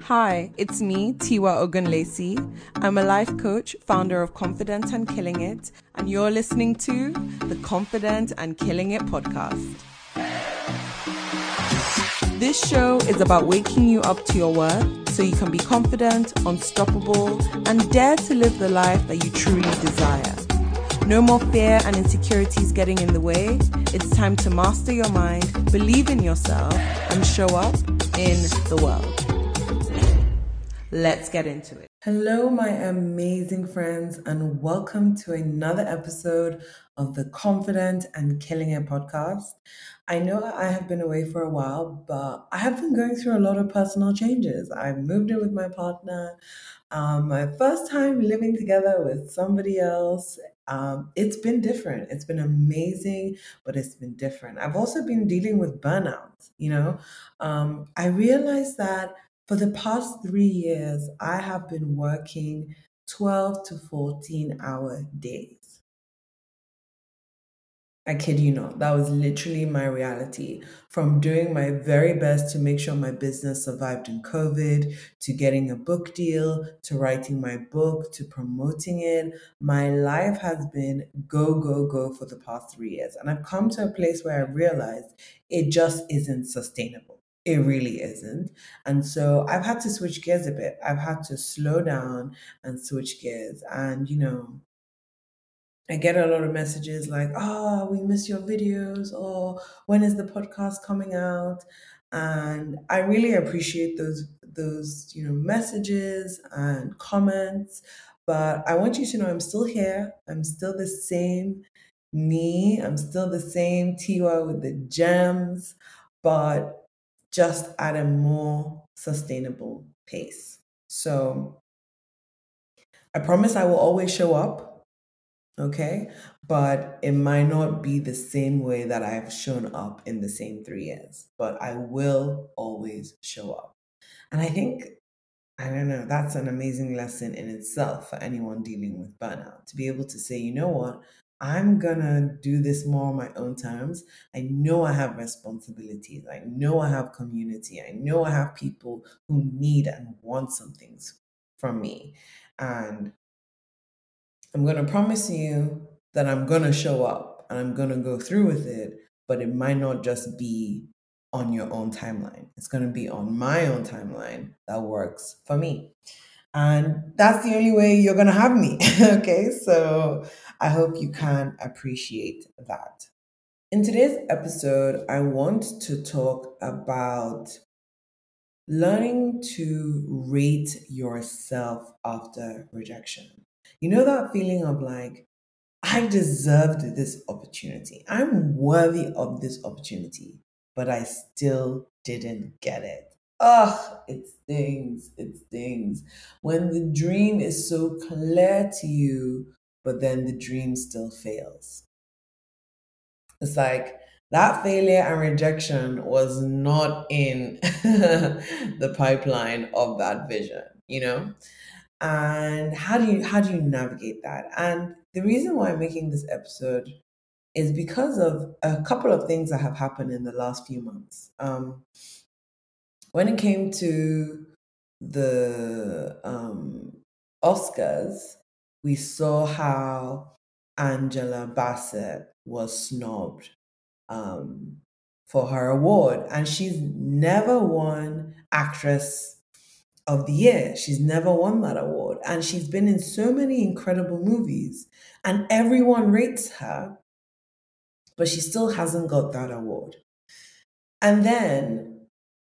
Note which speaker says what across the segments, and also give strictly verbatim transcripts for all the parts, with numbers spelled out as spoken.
Speaker 1: Hi, it's me, Tiwa Ogunlesi. I'm a life coach, founder of Confident and Killing It, and you're listening to the Confident and Killing It podcast. This show is about waking you up to your worth so you can be confident, unstoppable, and dare to live the life that you truly desire. No more fear and insecurities getting in the way. It's time to master your mind, believe in yourself, and show up in the world. Let's get into it. Hello, my amazing friends, and welcome to another episode of the Confident and Killing It podcast. I know I have been away for a while, but I have been going through a lot of personal changes. I moved in with my partner, um, my first time living together with somebody else. Um, it's been different. It's been amazing, but it's been different. I've also been dealing with burnout. You know, um, I realized that for the past three years, I have been working twelve to fourteen hour days. I kid you not. That was literally my reality. From doing my very best to make sure my business survived in COVID, to getting a book deal, to writing my book, to promoting it, my life has been go, go, go for the past three years. And I've come to a place where I realized it just isn't sustainable. It really isn't. And so I've had to switch gears a bit. I've had to slow down and switch gears. And, you know, I get a lot of messages like, "Oh, we miss your videos," or "When is the podcast coming out?" And I really appreciate those those you know messages and comments. But I want you to know I'm still here. I'm still the same me. I'm still the same Tiwa with the gems, but just at a more sustainable pace. So I promise I will always show up. Okay, but it might not be the same way that I've shown up in the same three years, but I will always show up. And I think, I don't know, that's an amazing lesson in itself for anyone dealing with burnout to be able to say, you know what, I'm gonna do this more on my own terms. I know I have responsibilities. I know I have community. I know I have people who need and want some things from me. And I'm going to promise you that I'm going to show up and I'm going to go through with it, but it might not just be on your own timeline. It's going to be on my own timeline that works for me. And that's the only way you're going to have me. Okay. So I hope you can appreciate that. In today's episode, I want to talk about learning to rate yourself after rejection. You know that feeling of like, I deserved this opportunity. I'm worthy of this opportunity, but I still didn't get it. Ugh, it stings. It stings. When the dream is so clear to you, but then the dream still fails. It's like that failure and rejection was not in the pipeline of that vision, you know? And how do you how do you navigate that? And the reason why I'm making this episode is because of a couple of things that have happened in the last few months. Um, when it came to the um, Oscars, we saw how Angela Bassett was snubbed um, for her award, and she's never won Actress of the Year. She's never won that award, and she's been in so many incredible movies, and everyone rates her, but she still hasn't got that award. And then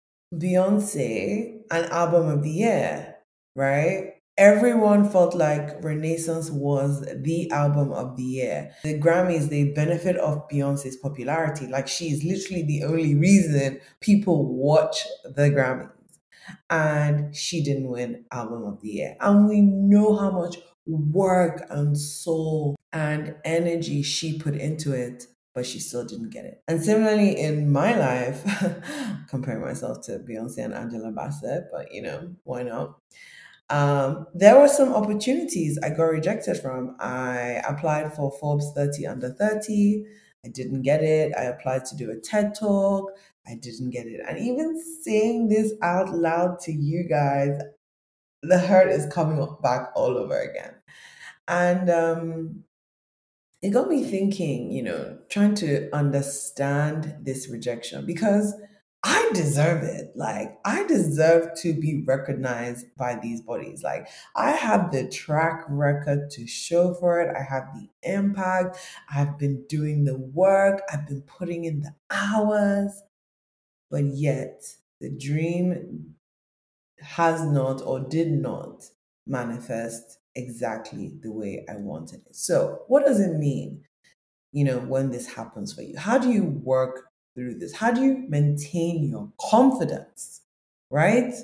Speaker 1: Beyonce, an album of the year, right? Everyone felt like Renaissance was the album of the year. The Grammys, they benefit off Beyonce's popularity. Like she's literally the only reason people watch the Grammys. And she didn't win album of the year. And we know how much work and soul and energy she put into it, but she still didn't get it. And similarly in my life, comparing myself to Beyonce and Angela Bassett, but you know, why not? Um, there were some opportunities I got rejected from. I applied for Forbes thirty under thirty. I didn't get it. I applied to do a TED Talk. I didn't get it. And even saying this out loud to you guys, the hurt is coming back all over again. And um, it got me thinking, you know, trying to understand this rejection because I deserve it. Like, I deserve to be recognized by these bodies. Like, I have the track record to show for it. I have the impact. I've been doing the work. I've been putting in the hours. But yet, the dream has not or did not manifest exactly the way I wanted it. So, what does it mean, you know, when this happens for you? How do you work through this? How do you maintain your confidence, right?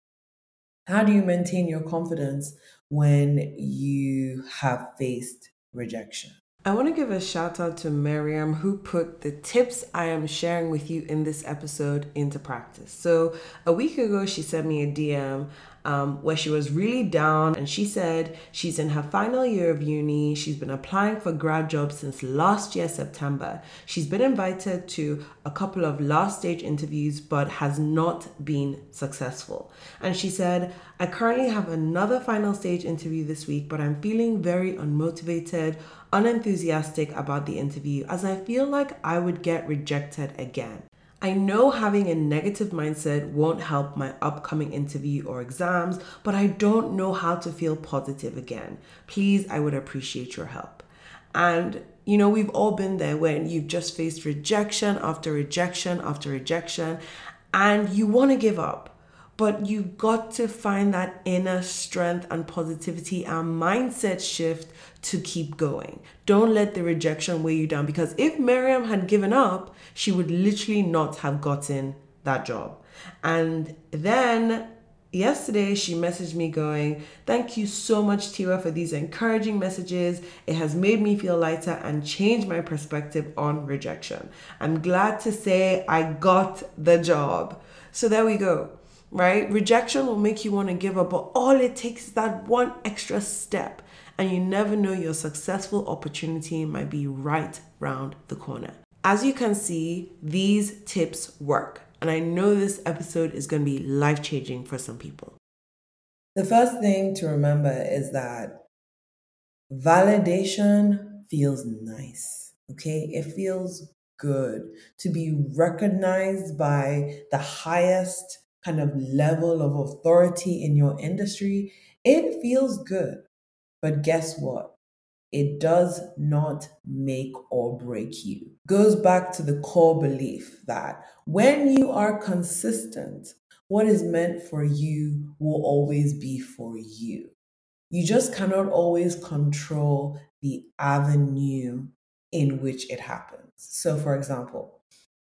Speaker 1: How do you maintain your confidence when you have faced rejection? I want to give a shout out to Miriam, who put the tips I am sharing with you in this episode into practice. So, a week ago, she sent me a D M um, where she was really down, and she said she's in her final year of uni. She's been applying for grad jobs since last year, September. She's been invited to a couple of last stage interviews, but has not been successful. And she said, I currently have another final stage interview this week, but I'm feeling very unmotivated, unenthusiastic about the interview as I feel like I would get rejected again. I know having a negative mindset won't help my upcoming interview or exams, but I don't know how to feel positive again. Please, I would appreciate your help. And you know, we've all been there when you've just faced rejection after rejection after rejection, and you want to give up. But you've got to find that inner strength and positivity and mindset shift to keep going. Don't let the rejection weigh you down, because if Miriam had given up, she would literally not have gotten that job. And then yesterday, she messaged me going, thank you so much, Tiwa, for these encouraging messages. It has made me feel lighter and changed my perspective on rejection. I'm glad to say I got the job. So there we go. Right? Rejection will make you want to give up, but all it takes is that one extra step, and you never know, your successful opportunity might be right round the corner. As you can see, these tips work, and I know this episode is going to be life-changing for some people. The first thing to remember is that validation feels nice, okay? It feels good to be recognized by the highest kind of level of authority in your industry. It feels good. But guess what? It does not make or break you. Goes back to the core belief that when you are consistent, what is meant for you will always be for you. You just cannot always control the avenue in which it happens. So, for example,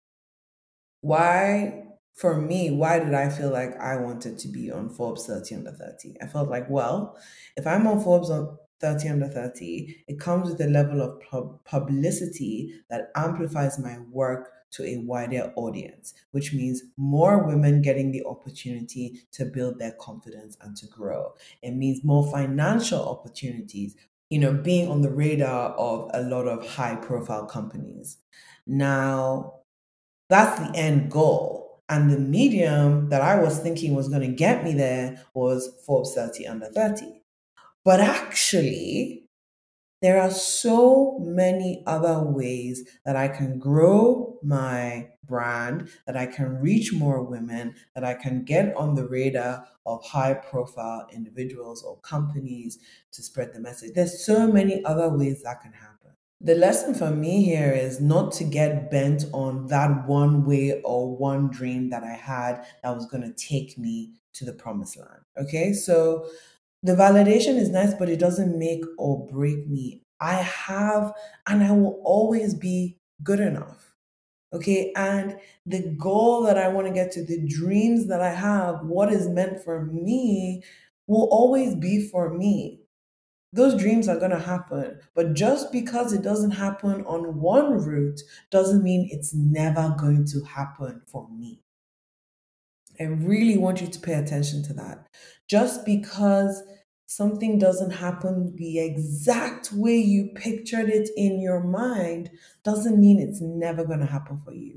Speaker 1: why, for me, why did I feel like I wanted to be on Forbes thirty under thirty? I felt like, well, if I'm on Forbes on thirty under thirty, it comes with a level of pub- publicity that amplifies my work to a wider audience, which means more women getting the opportunity to build their confidence and to grow. It means more financial opportunities, you know, being on the radar of a lot of high profile companies. Now, that's the end goal. And the medium that I was thinking was going to get me there was Forbes thirty under thirty. But actually, there are so many other ways that I can grow my brand, that I can reach more women, that I can get on the radar of high profile individuals or companies to spread the message. There's so many other ways that can happen. The lesson for me here is not to get bent on that one way or one dream that I had that was going to take me to the promised land. Okay, so the validation is nice, but it doesn't make or break me. I have and I will always be good enough. Okay, and the goal that I want to get to, the dreams that I have, what is meant for me will always be for me. Those dreams are going to happen. But just because it doesn't happen on one route doesn't mean it's never going to happen for me. I really want you to pay attention to that. Just because something doesn't happen the exact way you pictured it in your mind doesn't mean it's never going to happen for you.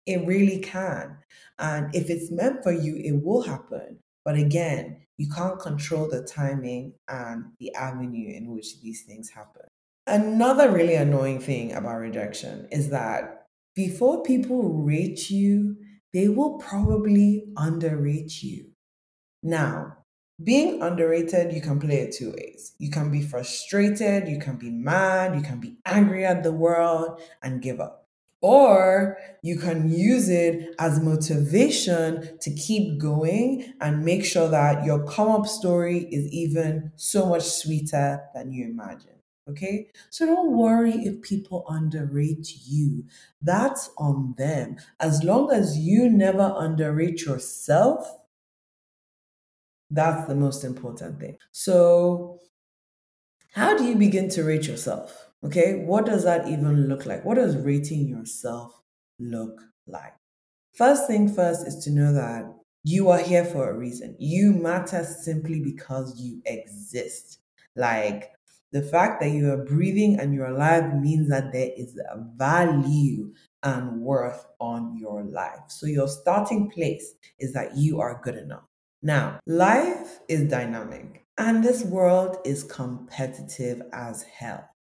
Speaker 1: It really can. And if it's meant for you, it will happen. But again, you can't control the timing and the avenue in which these things happen. Another really annoying thing about rejection is that before people rate you, they will probably underrate you. Now, being underrated, you can play it two ways. You can be frustrated, you can be mad, you can be angry at the world and give up. Or you can use it as motivation to keep going and make sure that your come up story is even so much sweeter than you imagine. Okay? So don't worry if people underrate you. That's on them. As long as you never underrate yourself, that's the most important thing. So, how do you begin to rate yourself? Okay, what does that even look like? What does rating yourself look like? First thing first is to know that you are here for a reason. You matter simply because you exist. Like the fact that you are breathing and you're alive means that there is a value and worth on your life. So your starting place is that you are good enough. Now, life is dynamic and this world is competitive as hell.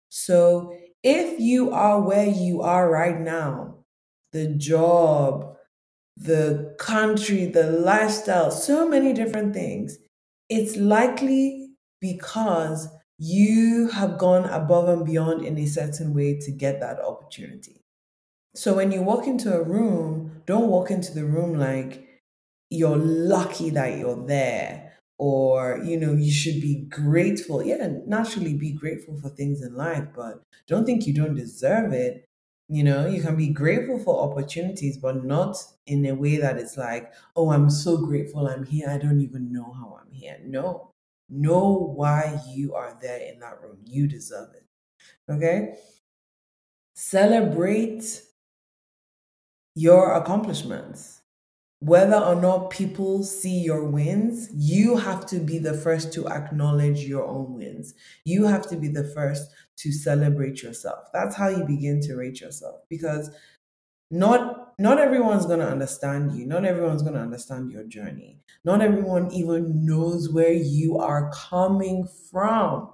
Speaker 1: So if you are where you are right now, the job, the country, the lifestyle, so many different things, it's likely because you have gone above and beyond in a certain way to get that opportunity. So when you walk into a room, don't walk into the room like you're lucky that you're there, or you know you should be grateful. Yeah, naturally be grateful for things in life, but don't think you don't deserve it. You know, you can be grateful for opportunities, but not in a way that it's like, oh, I'm so grateful I'm here, I don't even know how I'm here. No, know why you are there in that room. You deserve it. Okay, celebrate your accomplishments. Whether or not people see your wins, you have to be the first to acknowledge your own wins. You have to be the first to celebrate yourself. That's how you begin to rate yourself, because not not everyone's going to understand you. Not everyone's going to understand your journey. Not everyone even knows where you are coming from,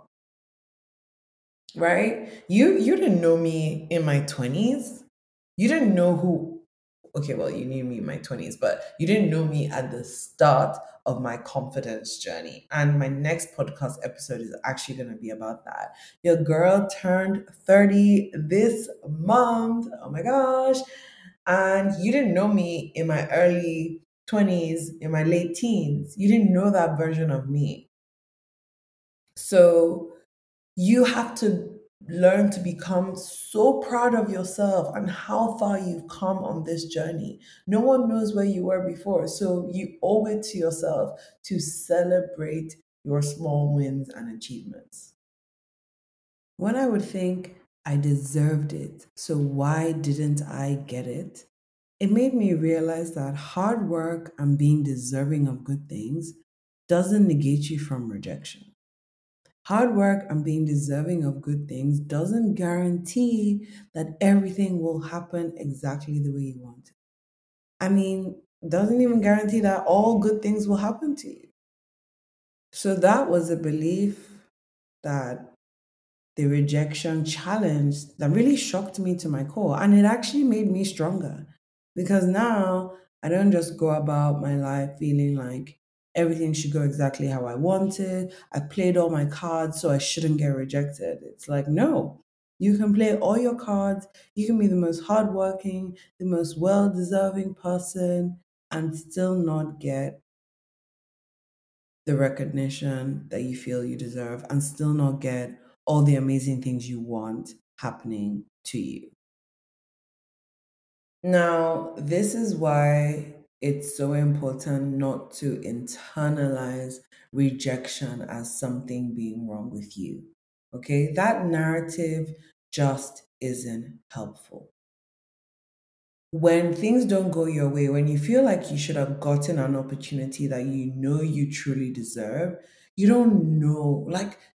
Speaker 1: right? You you didn't know me in my twenties. You didn't know who, okay, well, you knew me in my twenties, but you didn't know me at the start of my confidence journey. And my next podcast episode is actually going to be about that. Your girl turned thirty this month. Oh my gosh. And you didn't know me in my early twenties, in my late teens. You didn't know that version of me. So you have to learn to become so proud of yourself and how far you've come on this journey. No one knows where you were before. So you owe it to yourself to celebrate your small wins and achievements. When I would think I deserved it, so why didn't I get it? It made me realize that hard work and being deserving of good things doesn't negate you from rejection. Hard work and being deserving of good things doesn't guarantee that everything will happen exactly the way you want it. I mean, doesn't even guarantee that all good things will happen to you. So that was a belief that the rejection challenge that really shocked me to my core. And it actually made me stronger because now I don't just go about my life feeling like everything should go exactly how I wanted. I played all my cards, so I shouldn't get rejected. It's like, no, you can play all your cards. You can be the most hardworking, the most well deserving person, and still not get the recognition that you feel you deserve and still not get all the amazing things you want happening to you. Now, this is why it's so important not to internalize rejection as something being wrong with you. Okay? That narrative just isn't helpful. When things don't go your way, when you feel like you should have gotten an opportunity that you know you truly deserve, you don't know. Like,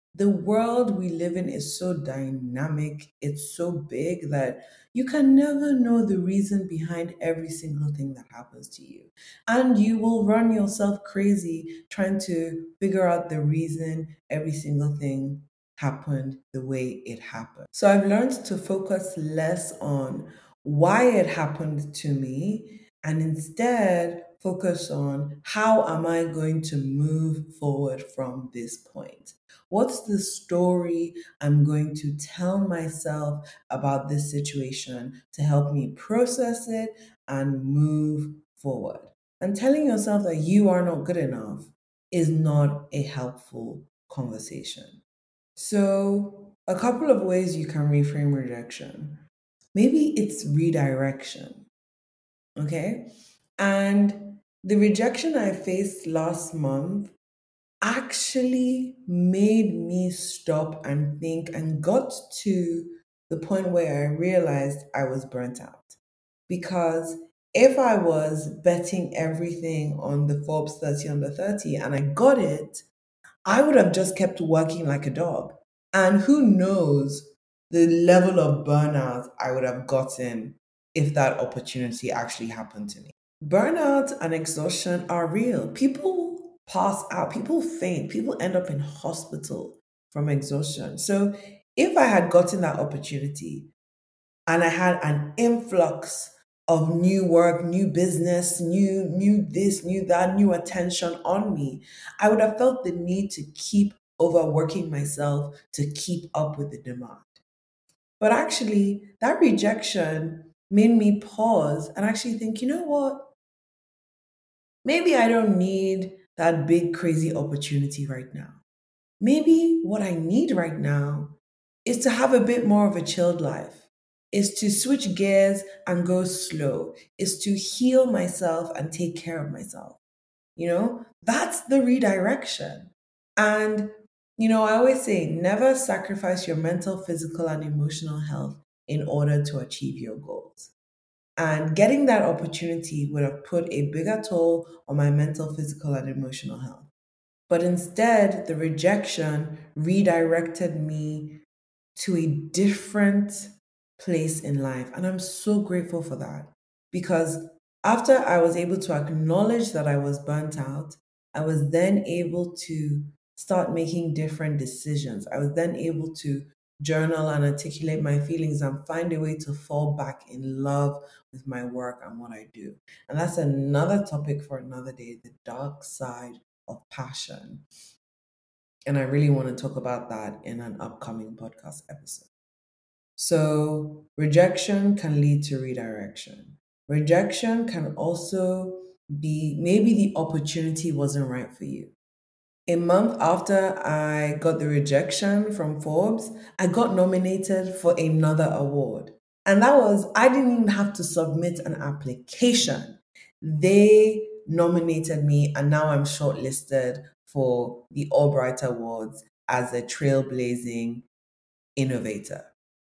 Speaker 1: The world we live in is so dynamic, it's so big that you can never know the reason behind every single thing that happens to you. And you will run yourself crazy trying to figure out the reason every single thing happened the way it happened. So I've learned to focus less on why it happened to me and instead focus on how am I going to move forward from this point. What's the story I'm going to tell myself about this situation to help me process it and move forward? And telling yourself that you are not good enough is not a helpful conversation. So, a couple of ways you can reframe rejection. Maybe it's redirection, okay? And the rejection I faced last month actually made me stop and think and got to the point where I realized I was burnt out. Because if I was betting everything on the Forbes thirty under thirty and I got it, I would have just kept working like a dog. And who knows the level of burnout I would have gotten if that opportunity actually happened to me. Burnout and exhaustion are real. People pass out, people faint, people end up in hospital from exhaustion. So if I had gotten that opportunity and I had an influx of new work, new business, new new this, new that, new attention on me, I would have felt the need to keep overworking myself to keep up with the demand. But actually, that rejection made me pause and actually think, you know what? Maybe I don't need that big, crazy opportunity right now. Maybe what I need right now is to have a bit more of a chilled life, is to switch gears and go slow, is to heal myself and take care of myself. You know, that's the redirection. And, you know, I always say never sacrifice your mental, physical, and emotional health in order to achieve your goals. And getting that opportunity would have put a bigger toll on my mental, physical, and emotional health. But instead, the rejection redirected me to a different place in life. And I'm so grateful for that because after I was able to acknowledge that I was burnt out, I was then able to start making different decisions. I was then able to journal and articulate my feelings and find a way to fall back in love with my work and what I do. And that's another topic for another day, the dark side of passion. And I really want to talk about that in an upcoming podcast episode. So, rejection can lead to redirection. Rejection can also be maybe the opportunity wasn't right for you. A month after I got the rejection from Forbes, I got nominated for another award. And that was, I didn't even have to submit an application. They nominated me, and now I'm shortlisted for the Albright Awards as a trailblazing innovator.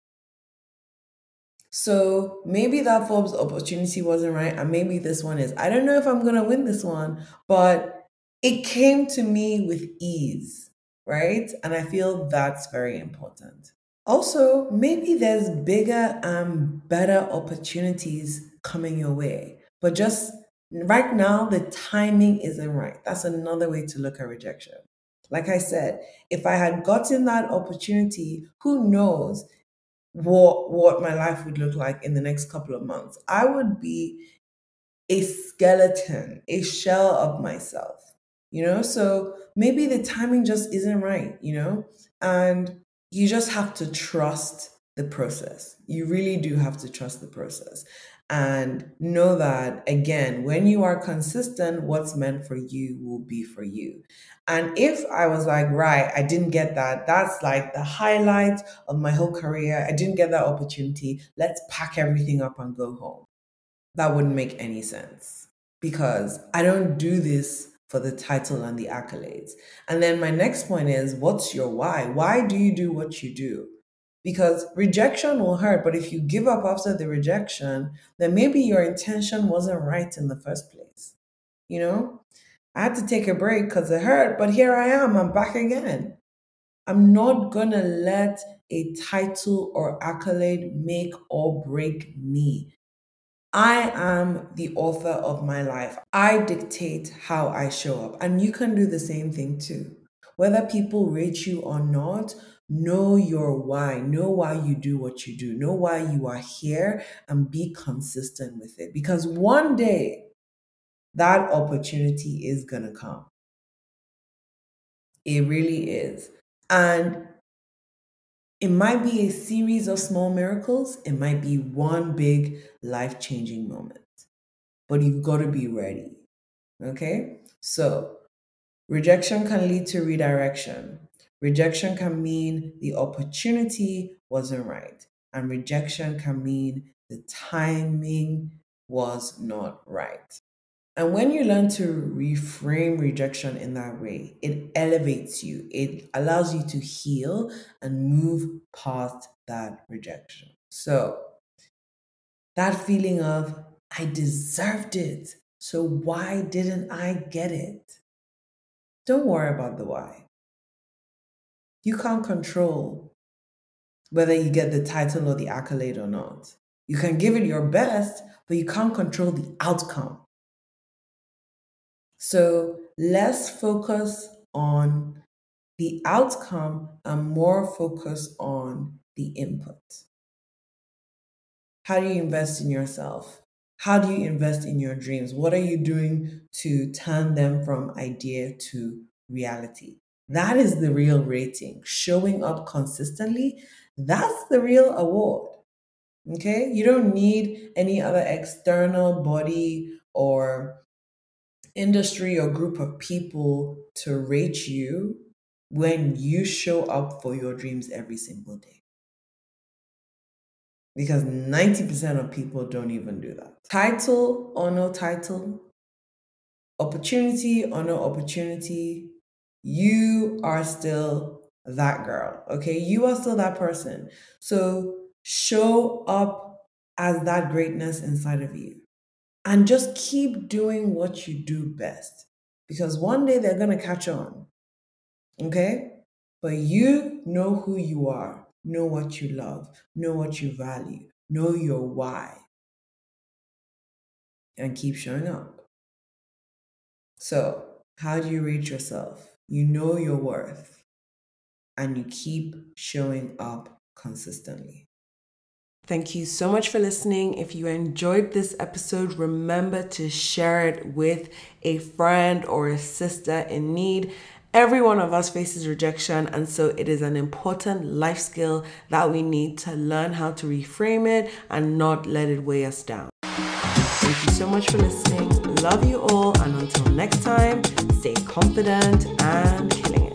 Speaker 1: So maybe that Forbes opportunity wasn't right, and maybe this one is. I don't know if I'm going to win this one, but it came to me with ease, right? And I feel that's very important. Also, maybe there's bigger and better opportunities coming your way, but just right now, the timing isn't right. That's another way to look at rejection. Like I said, if I had gotten that opportunity, who knows what what my life would look like in the next couple of months. I would be a skeleton, a shell of myself, you know? So maybe the timing just isn't right, you know? And you just have to trust the process. You really do have to trust the process. And know that, again, when you are consistent, what's meant for you will be for you. And if I was like, right, I didn't get that, that's like the highlight of my whole career. I didn't get that opportunity. Let's pack everything up and go home. That wouldn't make any sense because I don't do this for the title and the accolades. And then my next point is, what's your why? Why do you do what you do? Because rejection will hurt, but if you give up after the rejection, then maybe your intention wasn't right in the first place. You know, I had to take a break because it hurt, but here I am, I'm back again. I'm not gonna let a title or accolade make or break me. I am the author of my life. I dictate how I show up. And you can do the same thing too. Whether people rate you or not, know your why. Know why you do what you do. Know why you are here and be consistent with it. Because one day that opportunity is going to come. It really is. And it might be a series of small miracles, it might be one big life changing moment, but you've got to be ready. Okay? So, rejection can lead to redirection. Rejection can mean the opportunity wasn't right, and rejection can mean the timing was not right. And when you learn to reframe rejection in that way, it elevates you. It allows you to heal and move past that rejection. So, that feeling of, I deserved it. So, why didn't I get it? Don't worry about the why. You can't control whether you get the title or the accolade or not. You can give it your best, but you can't control the outcome. So less focus on the outcome and more focus on the input. How do you invest in yourself? How do you invest in your dreams? What are you doing to turn them from idea to reality? That is the real rating. Showing up consistently, that's the real award. Okay? You don't need any other external body or industry or group of people to rate you when you show up for your dreams every single day. Because ninety percent of people don't even do that. Title or no title, opportunity or no opportunity, you are still that girl, okay? You are still that person. So show up as that greatness inside of you. And just keep doing what you do best. Because one day they're going to catch on. Okay? But you know who you are, know what you love, know what you value, know your why, and keep showing up. So, how do you rate yourself? You know your worth, and you keep showing up consistently. Thank you so much for listening. If you enjoyed this episode, remember to share it with a friend or a sister in need. Every one of us faces rejection, and so it is an important life skill that we need to learn how to reframe it and not let it weigh us down. Thank you so much for listening. Love you all, and until next time, stay confident and killing it.